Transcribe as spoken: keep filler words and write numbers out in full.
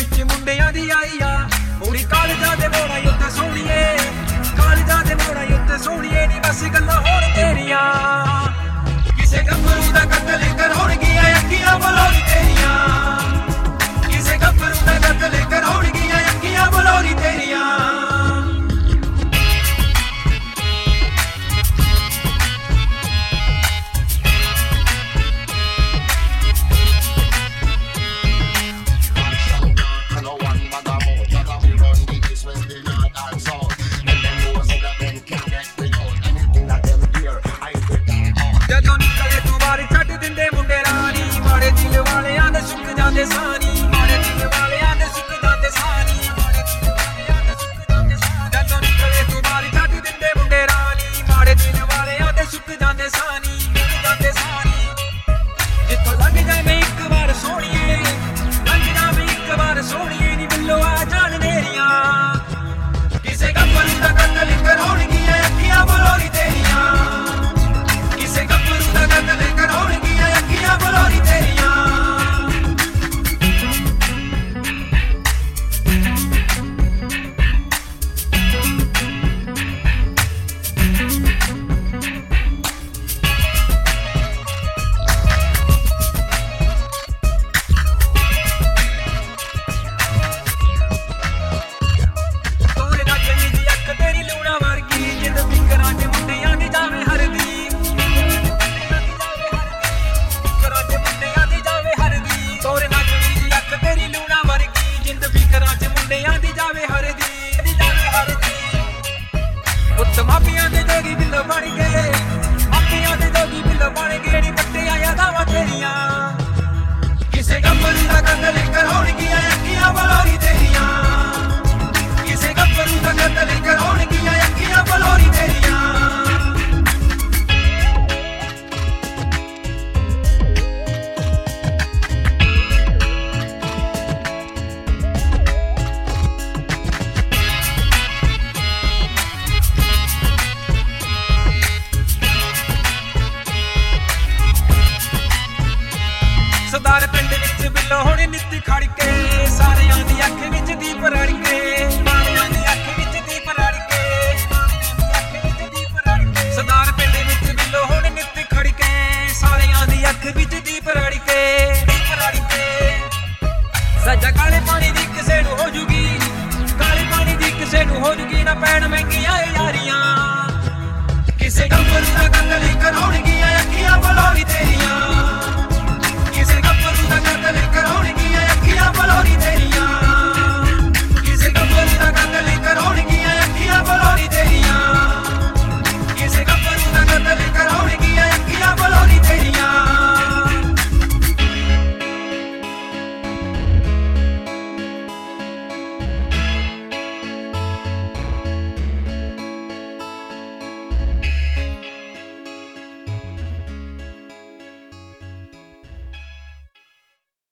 ਵਿੱਚ ਮੁੰਡਿਆਂ ਦੀ ਆਈ ਆ ਪੂਰੀ ਕਾਲਜਾਂ ਦੇ ਮੋੜਾਂ ਉੱਤੇ ਸੋਹਣੀਏ ਕਾਲਜਾਂ ਦੇ ਮੋੜਾਂ ਉੱਤੇ ਸੋਹਣੀਏ ਨੀ ਬਸ ਗੱਲਾਂ ਹੋਣ ਤੇਰੀਆਂ ਕਿਸੇ ਗੱਭਰੂ ਦਾ ਕਤਲ ਕਰਾਉਣਗੀਆਂ ਅੱਖੀਆਂ ਬਲੌਰੀ ਤੇਰੀਆਂ ਕਿਸੇ ਗੱਭਰੂ ਦਾ ਕਤਲ ਕਰਾਉਣਗੀਆਂ ਅੱਖੀਆਂ ਬਲੌਰੀ ਤੇਰੀਆਂ ਜਾਂਦੇ ਸਾਨੀ ਮਾਰੇ ਦਿਲ ਵਾਲਿਆਂ ਦੇ ਸੁੱਕ ਜਾਂਦੇ ਸਾਨੀ ਮਾੜੇ ਦਿਲ ਵਾਲਿਆਂ ਦੇ ਸੁੱਕ ਜਾਂਦੇ ਸਾਨੀ ਜਦੋਂ ਨਿਕਲੇ ਤੂੰ ਬਾਰੀ ਛੱਡ ਦਿੰਦੇ ਮੁੰਡੇ ਰਾਣੀ ਮਾੜੇ ਦਿਲ ਵਾਲਿਆਂ ਦੇ ਸੁੱਕ ਜਾਂਦੇ ਸਾਨੀ ਸੁੱਕ ਜਾਂਦੇ ਸਾਨੀ ਜਿੱਥੋਂ ਲੰਘ ਜਾਵੇਂ ਇੱਕ ਵਾਰ ਸੋਹਣੀਏ ਲੰਘ ਜਾਵੇਂ ਇੱਕ ਵਾਰ ਸੋਹਣੀਏ ਨੀ ਬਿੱਲੋ ਆ ਜਾਣ ਨੇਰੀਆਂ ਕਿਸੇ ਗੱਭਰੂ ਦਾ ਕਤਲ ਕਰਾਉਣਗੀਆਂ ਅੱਖੀਆਂ ਬਲੌਰੀ ਤੇਰੀਆਂ ਕਿਸੇ ਗੱਭਰੂ ਦਾ ਕਤਲ ਕਰਾਉਣਗੀਆਂ ਅੱਖੀਆਂ ਬਲੌਰੀ ਤੇਰੀਆਂ ਮਾਪਿਆਂ ਦੇ ਜੋਗੀ ਬਿੱਲ ਬਣ ਗਏ ਮਾਪਿਆਂ ਦੇ ਜੋਗੀ ਬਿੱਲ ਬਣ ਗਏ ਨੀ ਪੱਟੇ ਆਇਆ ਦਾਵਾ ਤੇਰੀਆਂ ਕਿਸੇ ਗੱਭਰੂ ਦਾ ਕਤਲ ਕਰਾਉਣਗੀਆਂ ਅੱਖੀਆਂ ਬਲੌਰੀ ਤੇਰੀਆਂ ਕਿਸੇ ਗੱਭਰੂ ਦਾ ਕਤਲ ਕਰਾਉਣਗੀਆਂ ਅੱਖੀਆਂ ਬਲੌਰੀ ਤੇਰੀਆਂ ਸਰਦਾਰ ਪਿੰਡ ਵਿੱਚ ਬਿੱਲੋ ਹੋਣੀ ਨਿੱਤ ਖੜ ਕੇ ਸਾਰਿਆਂ ਦੀ ਅੱਖ ਵਿੱਚ ਦੀਪ ਰੜ ਕੇ ਸਾਰਿਆਂ ਦੀ ਅੱਖ ਵਿੱਚ ਦੀਪ ਰੜ ਕੇ ਅੱਖ ਵਿੱਚ ਦੀਪ ਰੜ ਕੇ ਸਰਦਾਰ ਪਿੰਡ ਵਿੱਚ ਬਿੱਲੋ ਹੋਣੀ ਨਿੱਤ ਖੜ ਕੇ ਸਾਰਿਆਂ ਦੀ ਅੱਖ ਵਿੱਚ ਦੀਪ ਰੜ ਕੇ ਦੀਪ ਰੜ ਕੇ ਸੱਜਾ ਕਾਲੇ ਪਾਣੀ ਦੀ ਕਿਸੇ ਨੂੰ ਹੋ ਜੂਗੀ ਕਾਲੇ ਪਾਣੀ ਦੀ ਕਿਸੇ ਨੂੰ ਹੋ ਜੂਗੀ ਨਾ ਪੈਣ ਮਹਿੰਗੀਆਂ ਯਾਰੀਆਂ ਕਿਸੇ ਗੱਭਰੂ ਦਾ ਕਤਲ ਕਰਾਉਣਗੀਆਂ ਅੱਖੀਆਂ ਬਲੌਰੀ ਤੇਰੀਆਂ ਕਿਸੇ ਗੱਭਰੂ ਦਾ ਕਤਲ